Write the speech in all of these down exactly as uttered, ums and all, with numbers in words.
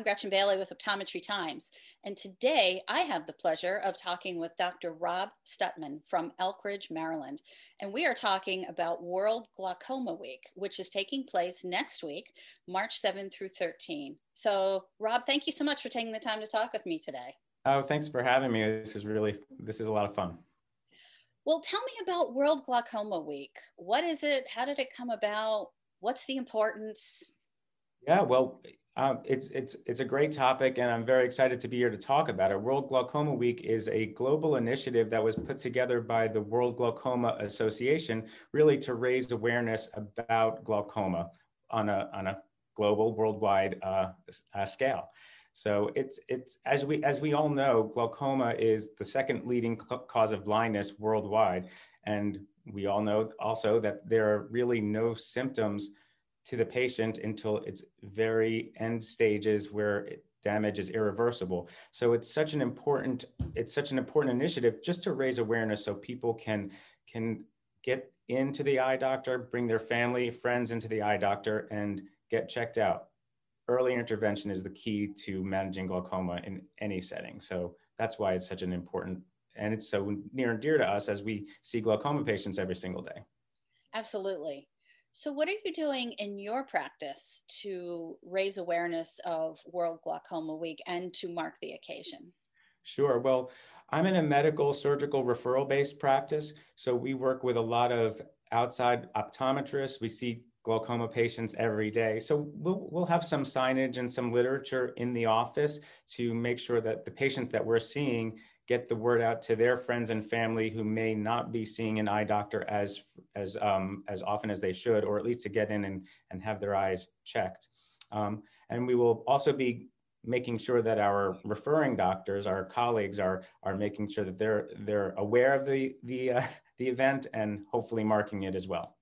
I'm Gretchen Bailey with Optometry Times, and today I have the pleasure of talking with Doctor Rob Stutman from Elkridge, Maryland, and we are talking about World Glaucoma Week, which is taking place next week, March seventh through thirteenth. So, Rob, thank you so much for taking the time to talk with me today. Oh, thanks for having me. This is really, this is a lot of fun. Well, tell me about World Glaucoma Week. What is it? How did it come about? What's the importance? Yeah, well, um, it's it's it's a great topic, and I'm very excited to be here to talk about it. World Glaucoma Week is a global initiative that was put together by the World Glaucoma Association, really to raise awareness about glaucoma on a on a global, worldwide uh, uh, scale. So it's it's as we as we all know, glaucoma is the second leading cause of blindness worldwide, and we all know also that there are really no symptoms to the patient until it's very end stages where damage is irreversible. So it's such an important, it's such an important initiative just to raise awareness so people can, can get into the eye doctor, bring their family, friends into the eye doctor and get checked out. Early intervention is the key to managing glaucoma in any setting. So that's why it's such an important, and it's so near and dear to us as we see glaucoma patients every single day. Absolutely. So what are you doing in your practice to raise awareness of World Glaucoma Week and to mark the occasion? Sure. Well, I'm in a medical surgical referral based practice. So we work with a lot of outside optometrists. We see glaucoma patients every day. So we'll, we'll have some signage and some literature in the office to make sure that the patients that we're seeing get the word out to their friends and family who may not be seeing an eye doctor as as um, as often as they should, or at least to get in and, and have their eyes checked. Um, and we will also be making sure that our referring doctors, our colleagues, are are making sure that they're they're aware of the the uh, the event and hopefully marking it as well.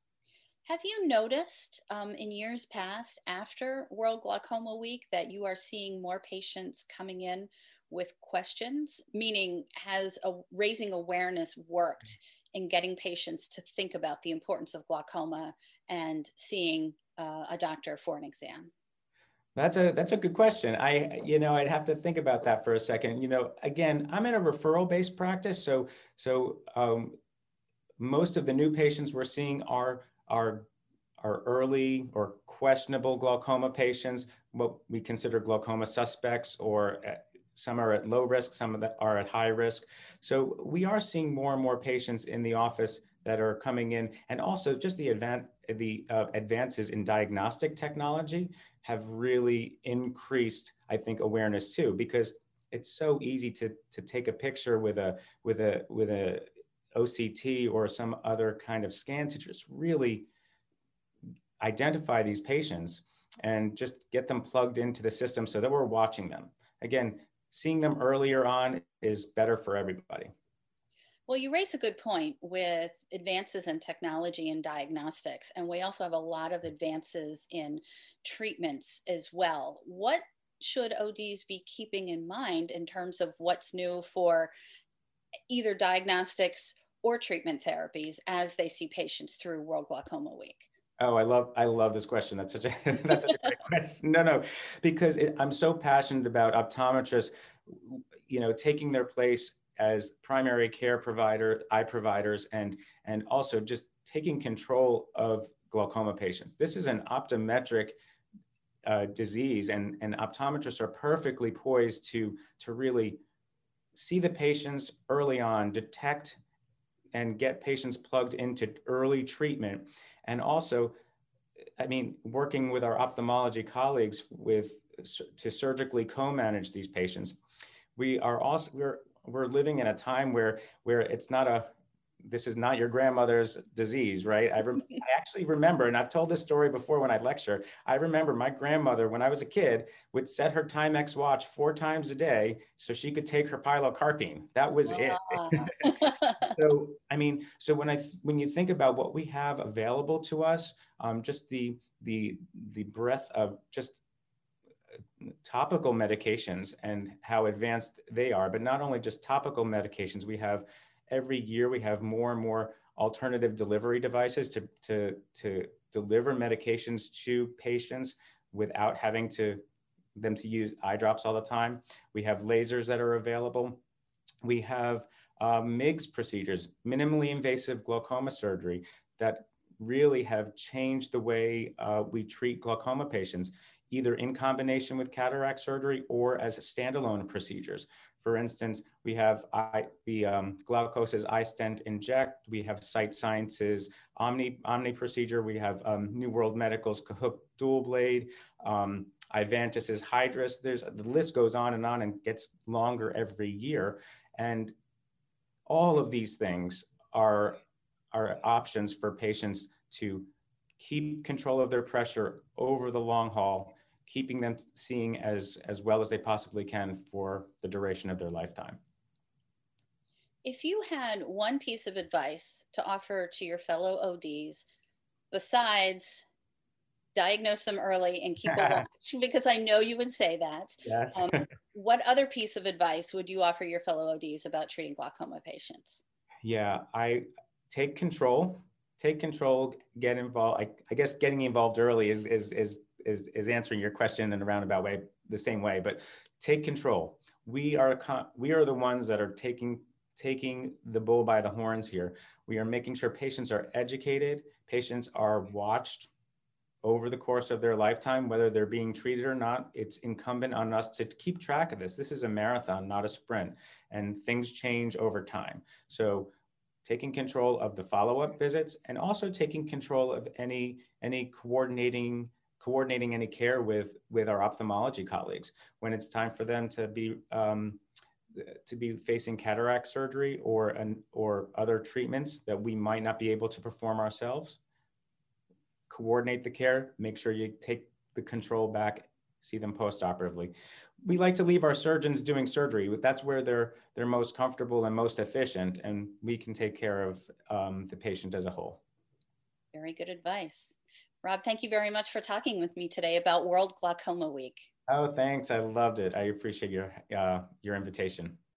Have you noticed um, in years past after World Glaucoma Week that you are seeing more patients coming in with questions? Meaning, has a, raising awareness worked in getting patients to think about the importance of glaucoma and seeing uh, a doctor for an exam? That's a that's a good question. I you know I'd have to think about that for a second. You know, again, I'm in a referral-based practice, so so um, most of the new patients we're seeing are are are early or questionable glaucoma patients, what we consider glaucoma suspects, or at, some are at low risk, some of that are at high risk. So we are seeing more and more patients in the office that are coming in, and also just the advan the uh, advances in diagnostic technology have really increased, I think, awareness too, because it's so easy to to take a picture with a with a with a O C T or some other kind of scan to just really identify these patients and just get them plugged into the system so that we're watching them. Again, seeing them earlier on is better for everybody. Well, you raise a good point with advances in technology and diagnostics, and we also have a lot of advances in treatments as well. What should O Ds be keeping in mind in terms of what's new for either diagnostics or treatment therapies as they see patients through World Glaucoma Week? Oh, I love I love this question. That's such a that's such a great question. No, no, because it, I'm so passionate about optometrists, you know, taking their place as primary care provider, eye providers, and and also just taking control of glaucoma patients. This is an optometric uh, disease, and and optometrists are perfectly poised to to really see the patients early on, detect and get patients plugged into early treatment. And also, I mean, working with our ophthalmology colleagues with to surgically co-manage these patients. We are also, we're, we're living in a time where, where it's not a, this is not your grandmother's disease, right? I, rem, I actually remember, and I've told this story before when I lecture, I remember my grandmother, when I was a kid, would set her Timex watch four times a day so she could take her pilocarpine. That was it. So, I mean, so when I, when you think about what we have available to us, um, just the, the, the breadth of just topical medications and how advanced they are, but not only just topical medications, we have every year we have more and more alternative delivery devices to, to, to deliver medications to patients without having to them to use eye drops all the time. We have lasers that are available. We have uh, M I G S procedures, minimally invasive glaucoma surgery, that really have changed the way uh, we treat glaucoma patients, either in combination with cataract surgery or as standalone procedures. For instance, we have eye, the um, Glaukos's iStent Inject. We have Sight Sciences Omni, Omni procedure. We have um, New World Medical's Cahook Dual Blade, um, Ivantis's Hydrus. There's, the list goes on and on and gets longer every year. And all of these things are, are options for patients to keep control of their pressure over the long haul, keeping them seeing as, as well as they possibly can for the duration of their lifetime. If you had one piece of advice to offer to your fellow O Ds, besides diagnose them early and keep them watching, because I know you would say that, yes. um, what other piece of advice would you offer your fellow O Ds about treating glaucoma patients? Yeah, I take control, take control, get involved. I, I guess getting involved early is, is, is Is, is answering your question in a roundabout way, the same way, but take control. We are, we are the ones that are taking, taking the bull by the horns here. We are making sure patients are educated, patients are watched over the course of their lifetime, whether they're being treated or not. It's incumbent on us to keep track of this. This is a marathon, not a sprint, and things change over time. So taking control of the follow-up visits and also taking control of any, any coordinating coordinating any care with, with our ophthalmology colleagues. When it's time for them to be, um, to be facing cataract surgery or, an, or other treatments that we might not be able to perform ourselves, coordinate the care, make sure you take the control back, see them post-operatively. We like to leave our surgeons doing surgery. That's where they're, they're most comfortable and most efficient, and we can take care of um, the patient as a whole. Very good advice. Rob, thank you very much for talking with me today about World Glaucoma Week. Oh, thanks. I loved it. I appreciate your, uh, your invitation.